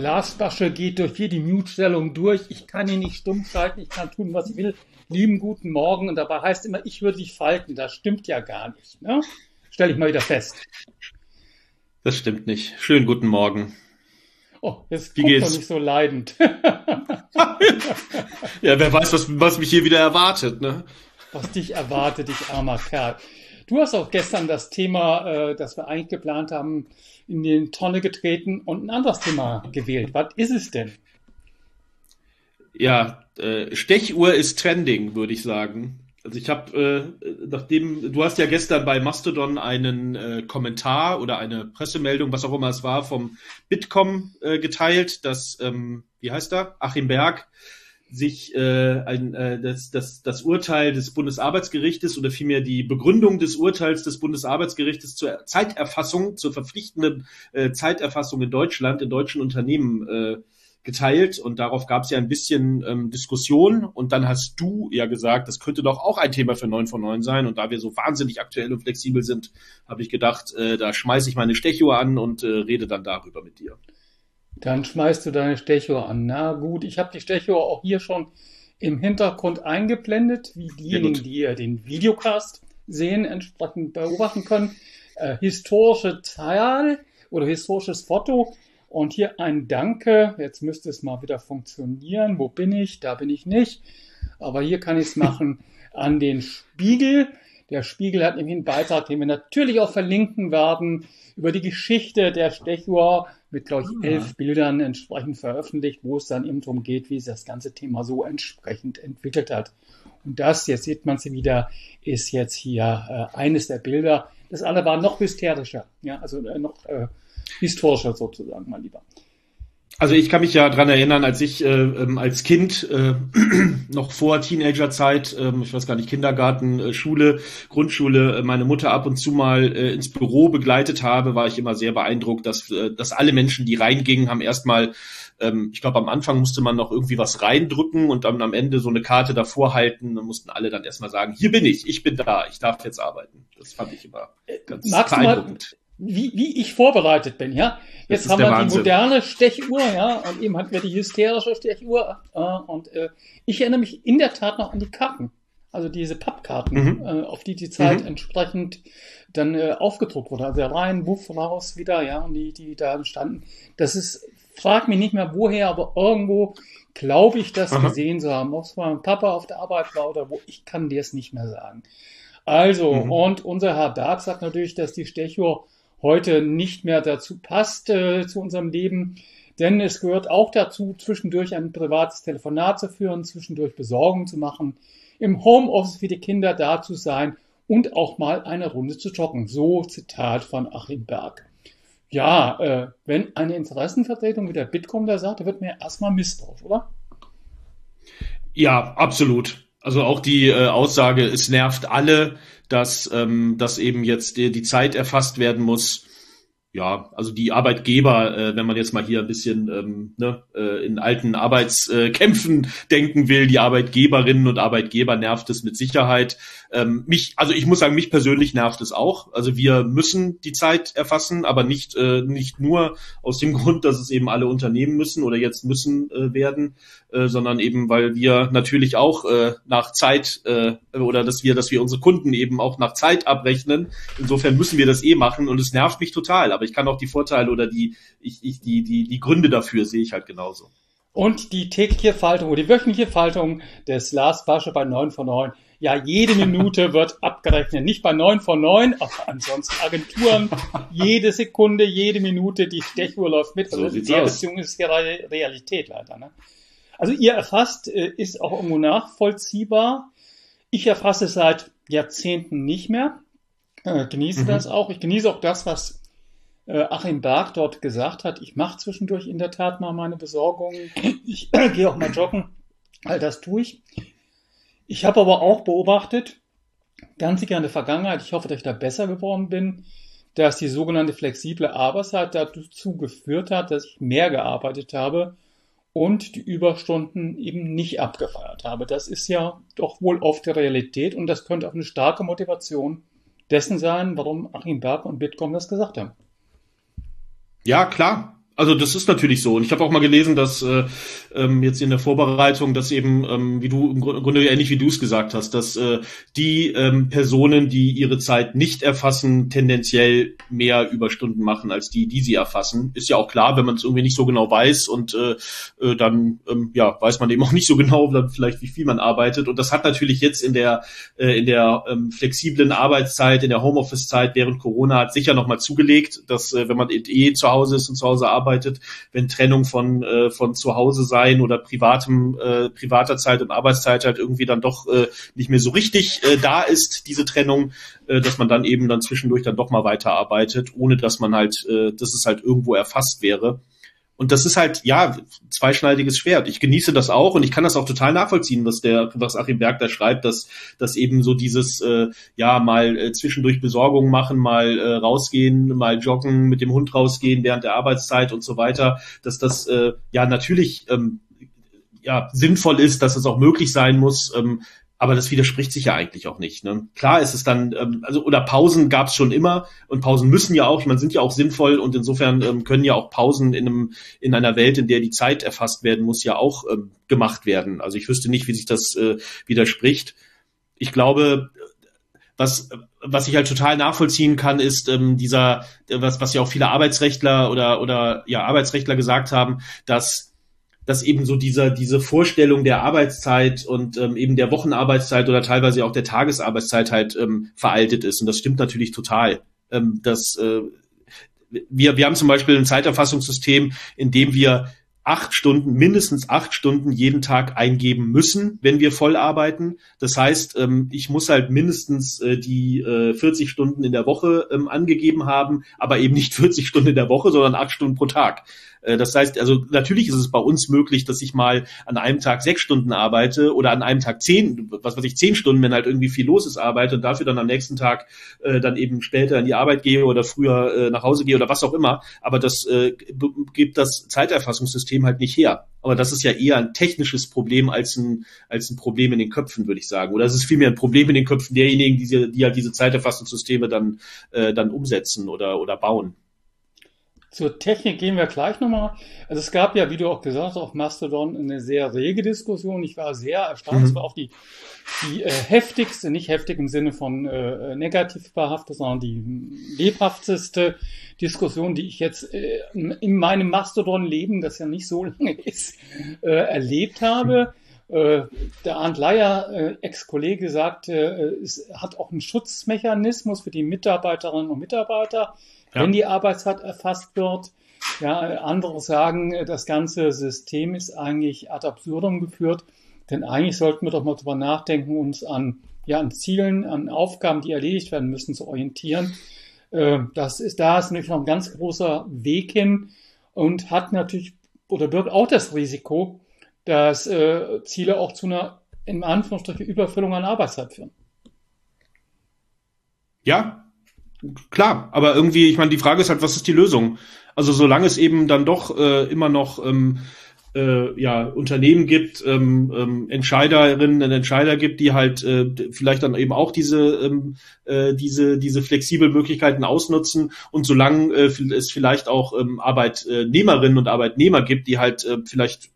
Lars Basche geht durch jede Mute-Stellung durch. Ich kann ihn nicht stumm schalten, ich kann tun, was ich will. Lieben guten Morgen. Und dabei heißt immer, ich würde dich falten. Das stimmt ja gar nicht. Ne? Stell ich mal wieder fest. Das stimmt nicht. Schönen guten Morgen. Oh, jetzt Wie guck geht's? doch nicht so leidend. Ja, wer weiß, was mich hier wieder erwartet, ne? Was dich erwartet, dich armer Kerl. Du hast auch gestern das Thema, das wir eigentlich geplant haben, in die Tonne getreten und ein anderes Thema gewählt. Was ist es denn? Ja, Stechuhr ist trending, würde ich sagen. Also ich habe, du hast ja gestern bei Mastodon einen Kommentar oder eine Pressemeldung, was auch immer es war, vom Bitkom geteilt, dass, wie heißt er, Achim Berg, sich das Urteil des Bundesarbeitsgerichtes oder vielmehr die Begründung des Urteils des Bundesarbeitsgerichtes zur Zeiterfassung, zur verpflichtenden Zeiterfassung in Deutschland, in deutschen Unternehmen geteilt. Und darauf gab es ja ein bisschen Diskussion. Und dann hast du ja gesagt, das könnte doch auch ein Thema für 9 von 9 sein. Und da wir so wahnsinnig aktuell und flexibel sind, habe ich gedacht, da schmeiße ich meine Stechuhr an und rede dann darüber mit dir. Dann schmeißt du deine Stechuhr an. Na gut, ich habe die Stechuhr auch hier schon im Hintergrund eingeblendet, wie diejenigen, die den Videocast sehen, entsprechend beobachten können. Historische Zahl oder historisches Foto. Und hier ein Danke. Jetzt müsste es mal wieder funktionieren. Wo bin ich? Da bin ich nicht. Aber hier kann ich es machen an den Spiegel. Der Spiegel hat nämlich einen Beitrag, den wir natürlich auch verlinken werden, über die Geschichte der Stechuhr mit, glaube ich, 11 Bildern entsprechend veröffentlicht, wo es dann eben darum geht, wie sich das ganze Thema so entsprechend entwickelt hat. Und das, jetzt sieht man sie wieder, ist jetzt hier eines der Bilder. Das alle war noch hysterischer, ja, also noch historischer sozusagen, mein Lieber. Also ich kann mich ja dran erinnern, als ich als Kind noch vor Teenagerzeit, ich weiß gar nicht, Kindergarten, Schule, Grundschule, meine Mutter ab und zu mal ins Büro begleitet habe, war ich immer sehr beeindruckt, dass alle Menschen, die reingingen, haben erstmal, ich glaube am Anfang musste man noch irgendwie was reindrücken und dann am Ende so eine Karte davor halten. Dann mussten alle dann erstmal sagen, hier bin ich bin da, ich darf jetzt arbeiten. Das fand ich immer ganz beeindruckend. Wie ich vorbereitet bin, ja. Jetzt haben wir die moderne Stechuhr, ja, und eben hatten wir die hysterische Stechuhr. Und ich erinnere mich in der Tat noch an die Karten, also diese Pappkarten, auf die Zeit entsprechend dann aufgedruckt wurde. Also rein, wuff, raus, wieder, ja, und die da standen. Das ist, frag mich nicht mehr woher, aber irgendwo glaube ich, das gesehen zu haben. Ob es mein Papa auf der Arbeit war oder wo, ich kann dir es nicht mehr sagen. Also, und unser Herr Berg sagt natürlich, dass die Stechuhr heute nicht mehr dazu passt, zu unserem Leben, denn es gehört auch dazu, zwischendurch ein privates Telefonat zu führen, zwischendurch Besorgungen zu machen, im Homeoffice für die Kinder da zu sein und auch mal eine Runde zu joggen. So Zitat von Achim Berg. Ja, wenn eine Interessenvertretung wie der Bitkom da sagt, da wird mir erstmal misstrauisch, oder? Ja, absolut. Also auch die Aussage, es nervt alle, dass eben jetzt die Zeit erfasst werden muss. Ja, also die Arbeitgeber, wenn man jetzt mal hier ein bisschen in alten Arbeitskämpfen denken will, die Arbeitgeberinnen und Arbeitgeber nervt es mit Sicherheit. Ich muss sagen, mich persönlich nervt es auch. Also wir müssen die Zeit erfassen, aber nicht nur aus dem Grund, dass es eben alle Unternehmen müssen oder jetzt müssen werden, sondern eben, weil wir natürlich auch nach Zeit oder dass wir unsere Kunden eben auch nach Zeit abrechnen. Insofern müssen wir das machen und es nervt mich total. Aber ich kann auch die Vorteile oder die Gründe dafür sehe ich halt genauso. Und die tägliche Faltung oder die wöchentliche Faltung des Lars Basche bei 9 von 9. Ja, jede Minute wird abgerechnet. Nicht bei 9 von 9, aber ansonsten Agenturen. Jede Sekunde, jede Minute, die Stechuhr läuft mit. Also so der Beziehung ist ja Realität leider. Ne? Also ihr erfasst, ist auch irgendwo nachvollziehbar. Ich erfasse es seit Jahrzehnten nicht mehr. Genieße das auch. Ich genieße auch das, was Achim Berg dort gesagt hat. Ich mache zwischendurch in der Tat mal meine Besorgungen. Ich gehe auch mal joggen. All das tue ich. Ich habe aber auch beobachtet, ganz sicher in der Vergangenheit, ich hoffe, dass ich da besser geworden bin, dass die sogenannte flexible Arbeitszeit dazu geführt hat, dass ich mehr gearbeitet habe und die Überstunden eben nicht abgefeiert habe. Das ist ja doch wohl oft die Realität und das könnte auch eine starke Motivation dessen sein, warum Achim Berg und Bitkom das gesagt haben. Ja, klar. Also das ist natürlich so. Und ich habe auch mal gelesen, dass jetzt in der Vorbereitung, dass eben, wie du im Grunde ähnlich wie du es gesagt hast, dass die Personen, die ihre Zeit nicht erfassen, tendenziell mehr Überstunden machen als die, die sie erfassen. Ist ja auch klar, wenn man es irgendwie nicht so genau weiß und dann weiß man eben auch nicht so genau, dann vielleicht wie viel man arbeitet. Und das hat natürlich jetzt in der flexiblen Arbeitszeit, in der Homeoffice-Zeit während Corona hat sicher nochmal zugelegt, dass wenn man zu Hause ist und zu Hause arbeitet, wenn Trennung von zu Hause sein oder privater Zeit und Arbeitszeit halt irgendwie dann doch nicht mehr so richtig da ist, diese Trennung, dass man dann eben dann zwischendurch dann doch mal weiterarbeitet, ohne dass man halt, dass es halt irgendwo erfasst wäre. Und das ist halt, zweischneidiges Schwert. Ich genieße das auch und ich kann das auch total nachvollziehen, was Achim Berg da schreibt, dass eben so dieses, mal zwischendurch Besorgungen machen, mal rausgehen, mal joggen, mit dem Hund rausgehen während der Arbeitszeit und so weiter, dass das, natürlich, sinnvoll ist, dass es auch möglich sein muss, aber das widerspricht sich ja eigentlich auch nicht. Ne? Klar ist es dann, oder Pausen gab es schon immer und Pausen müssen ja auch, sind ja auch sinnvoll und insofern können ja auch Pausen in einer Welt, in der die Zeit erfasst werden muss, ja auch gemacht werden. Also ich wüsste nicht, wie sich das widerspricht. Ich glaube, was ich halt total nachvollziehen kann, ist was ja auch viele Arbeitsrechtler oder Arbeitsrechtler gesagt haben, dass eben so diese Vorstellung der Arbeitszeit und eben der Wochenarbeitszeit oder teilweise auch der Tagesarbeitszeit halt veraltet ist. Und das stimmt natürlich total. Wir haben zum Beispiel ein Zeiterfassungssystem, in dem wir mindestens 8 Stunden jeden Tag eingeben müssen, wenn wir voll arbeiten. Das heißt, ich muss halt mindestens die 40 Stunden in der Woche angegeben haben, aber eben nicht 40 Stunden in der Woche, sondern 8 Stunden pro Tag. Das heißt, also natürlich ist es bei uns möglich, dass ich mal an einem Tag 6 Stunden arbeite oder an einem Tag 10 Stunden, wenn halt irgendwie viel los ist, arbeite und dafür dann am nächsten Tag dann eben später in die Arbeit gehe oder früher nach Hause gehe oder was auch immer. Aber das gibt das Zeiterfassungssystem halt nicht her. Aber das ist ja eher ein technisches Problem als ein Problem in den Köpfen, würde ich sagen. Oder es ist vielmehr ein Problem in den Köpfen derjenigen, die halt diese Zeiterfassungssysteme dann umsetzen oder bauen. Zur Technik gehen wir gleich nochmal. Also es gab ja, wie du auch gesagt hast, auf Mastodon eine sehr rege Diskussion. Ich war sehr erstaunt. Es war auch die heftigste, nicht heftig im Sinne von negativ behaftet, sondern die lebhafteste Diskussion, die ich jetzt in meinem Mastodon-Leben, das ja nicht so lange ist, erlebt habe. Der Arndt Leier, Ex-Kollege, sagte, es hat auch einen Schutzmechanismus für die Mitarbeiterinnen und Mitarbeiter, wenn die Arbeitszeit erfasst wird. Ja, andere sagen, das ganze System ist eigentlich ad absurdum geführt, denn eigentlich sollten wir doch mal drüber nachdenken, uns an Zielen, an Aufgaben, die erledigt werden müssen, zu orientieren. Da ist natürlich noch ein ganz großer Weg hin und hat natürlich oder birgt auch das Risiko, dass Ziele auch zu einer, in Anführungsstrichen, Überfüllung an Arbeitszeit führen. Ja, klar, aber irgendwie, ich meine, die Frage ist halt, was ist die Lösung? Also solange es eben dann doch immer noch Unternehmen gibt, Entscheiderinnen und Entscheider gibt, die halt vielleicht dann eben auch diese flexiblen Möglichkeiten ausnutzen und solange es vielleicht auch Arbeitnehmerinnen und Arbeitnehmer gibt, die halt vielleicht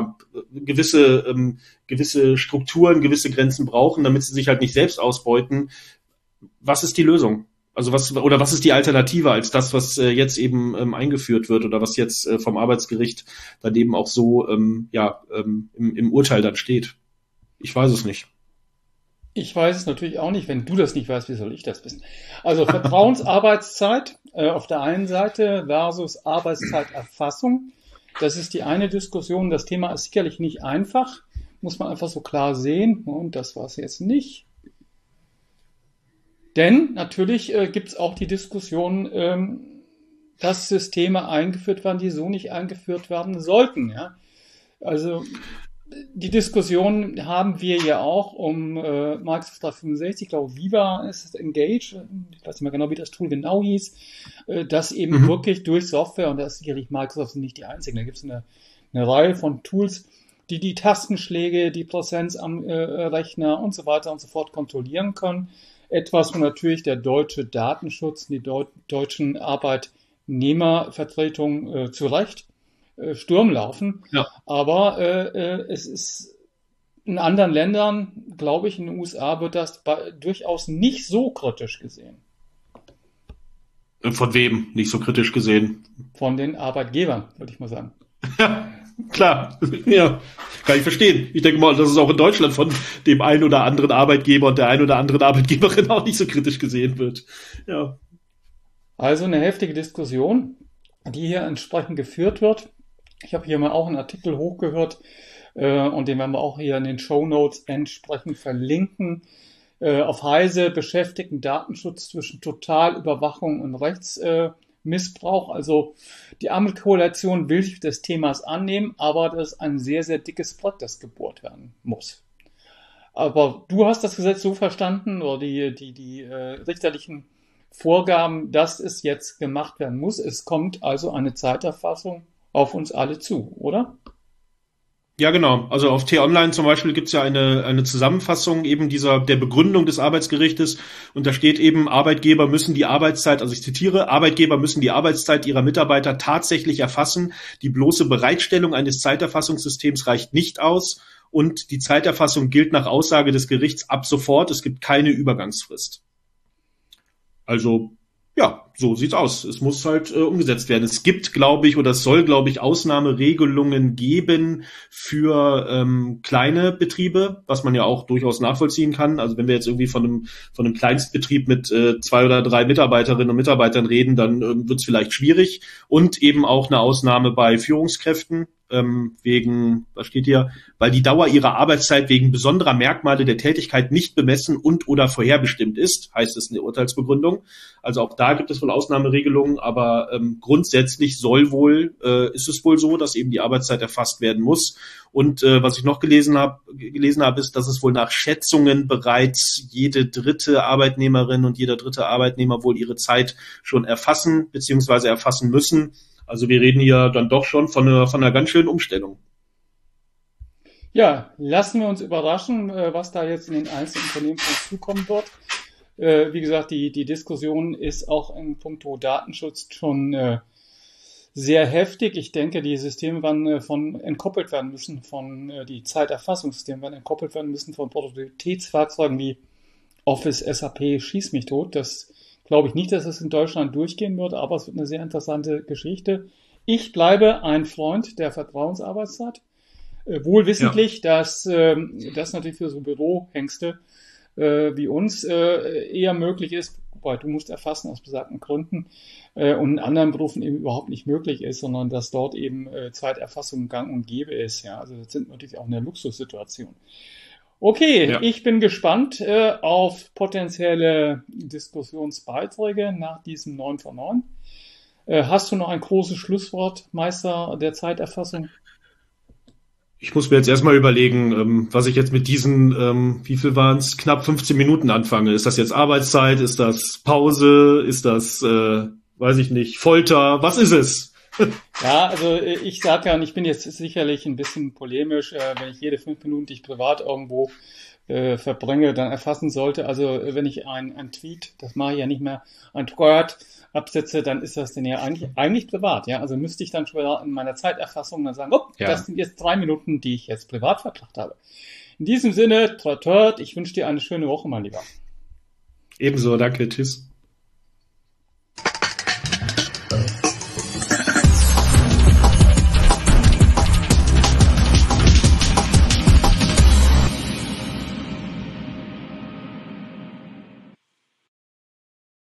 gewisse Strukturen, gewisse Grenzen brauchen, damit sie sich halt nicht selbst ausbeuten. Was ist die Lösung? Also was ist die Alternative als das, was jetzt eben eingeführt wird oder was jetzt vom Arbeitsgericht dann eben auch so im Urteil dann steht? Ich weiß es nicht. Ich weiß es natürlich auch nicht. Wenn du das nicht weißt, wie soll ich das wissen? Also Vertrauensarbeitszeit auf der einen Seite versus Arbeitszeiterfassung. Das ist die eine Diskussion. Das Thema ist sicherlich nicht einfach. Muss man einfach so klar sehen. Und das war es jetzt nicht. Denn natürlich gibt es auch die Diskussion, dass Systeme eingeführt werden, die so nicht eingeführt werden sollten. Ja? Also die Diskussion haben wir ja auch um Microsoft 365, ich glaube Viva ist Engage, ich weiß nicht mehr genau, wie das Tool genau hieß, das eben wirklich durch Software, und da ist sicherlich Microsoft nicht die einzige, da gibt es eine Reihe von Tools, die die Tastenschläge, die Präsenz am Rechner und so weiter und so fort kontrollieren können. Etwas, wo natürlich der deutsche Datenschutz, die deutschen Arbeitgeber Arbeitnehmervertretung zu Recht Sturm laufen. Ja. Aber es ist in anderen Ländern, glaube ich, in den USA wird das durchaus nicht so kritisch gesehen. Von wem nicht so kritisch gesehen? Von den Arbeitgebern, würde ich mal sagen. Ja, klar. Ja, kann ich verstehen. Ich denke mal, dass es auch in Deutschland von dem einen oder anderen Arbeitgeber und der einen oder anderen Arbeitgeberin auch nicht so kritisch gesehen wird. Ja. Also eine heftige Diskussion, die hier entsprechend geführt wird. Ich habe hier mal auch einen Artikel hochgehört und den werden wir auch hier in den Shownotes entsprechend verlinken. Auf Heise beschäftigten Datenschutz zwischen Totalüberwachung und Rechtsmissbrauch. Also die Ampelkoalition will sich des Themas annehmen, aber das ist ein sehr, sehr dickes Brett, das gebohrt werden muss. Aber du hast das Gesetz so verstanden oder die richterlichen Vorgaben, dass es jetzt gemacht werden muss. Es kommt also eine Zeiterfassung auf uns alle zu, oder? Ja, genau. Also auf T-Online zum Beispiel gibt's ja eine Zusammenfassung eben der Begründung des Arbeitsgerichtes. Und da steht eben, Arbeitgeber müssen die Arbeitszeit, also ich zitiere, Arbeitgeber müssen die Arbeitszeit ihrer Mitarbeiter tatsächlich erfassen. Die bloße Bereitstellung eines Zeiterfassungssystems reicht nicht aus. Und die Zeiterfassung gilt nach Aussage des Gerichts ab sofort. Es gibt keine Übergangsfrist. Also, ja, so sieht's aus. Es muss halt umgesetzt werden. Es gibt, glaube ich, oder es soll, glaube ich, Ausnahmeregelungen geben für kleine Betriebe, was man ja auch durchaus nachvollziehen kann. Also wenn wir jetzt irgendwie von einem Kleinstbetrieb mit 2 oder 3 Mitarbeiterinnen und Mitarbeitern reden, dann wird's vielleicht schwierig. Und eben auch eine Ausnahme bei Führungskräften. Wegen, was steht hier, weil die Dauer ihrer Arbeitszeit wegen besonderer Merkmale der Tätigkeit nicht bemessen und oder vorherbestimmt ist, heißt es in der Urteilsbegründung. Also auch da gibt es wohl Ausnahmeregelungen, aber grundsätzlich ist es wohl so, dass eben die Arbeitszeit erfasst werden muss. Und was ich noch gelesen habe, ist, dass es wohl nach Schätzungen bereits jede dritte Arbeitnehmerin und jeder dritte Arbeitnehmer wohl ihre Zeit schon erfassen bzw. erfassen müssen. Also wir reden hier dann doch schon von einer ganz schönen Umstellung. Ja, lassen wir uns überraschen, was da jetzt in den einzelnen Unternehmen zukommen wird. Wie gesagt, die Diskussion ist auch in puncto Datenschutz schon sehr heftig. Ich denke, die Systeme werden entkoppelt werden müssen die Zeiterfassungssysteme werden entkoppelt werden müssen von Produktivitätsfahrzeugen wie Office, SAP, schieß mich tot. Das glaube ich nicht, dass es in Deutschland durchgehen wird, aber es wird eine sehr interessante Geschichte. Ich bleibe ein Freund der Vertrauensarbeitszeit. Wohl wissentlich, dass das natürlich für so Bürohengste wie uns eher möglich ist, wobei du musst erfassen aus besagten Gründen und in anderen Berufen eben überhaupt nicht möglich ist, sondern dass dort eben Zeiterfassung gang und gäbe ist. Ja, also das sind natürlich auch eine Luxussituation. Okay, ja. Ich bin gespannt auf potenzielle Diskussionsbeiträge nach diesem 9 von 9. Hast du noch ein großes Schlusswort, Meister der Zeiterfassung? Ich muss mir jetzt erstmal überlegen, was ich jetzt mit diesen, wie viel waren es, knapp 15 Minuten anfange. Ist das jetzt Arbeitszeit? Ist das Pause? Ist das, weiß ich nicht, Folter? Was ist es? Ja, also ich sage ja, ich bin jetzt sicherlich ein bisschen polemisch, wenn ich jede 5 Minuten, die ich privat irgendwo verbringe, dann erfassen sollte. Also wenn ich ein Tweet, das mache ich ja nicht mehr, ein Thread absetze, dann ist das denn ja eigentlich privat. Ja, also müsste ich dann schon in meiner Zeiterfassung dann sagen, Das sind jetzt 3 Minuten, die ich jetzt privat verbracht habe. In diesem Sinne, ich wünsche dir eine schöne Woche, mein Lieber. Ebenso, danke, tschüss.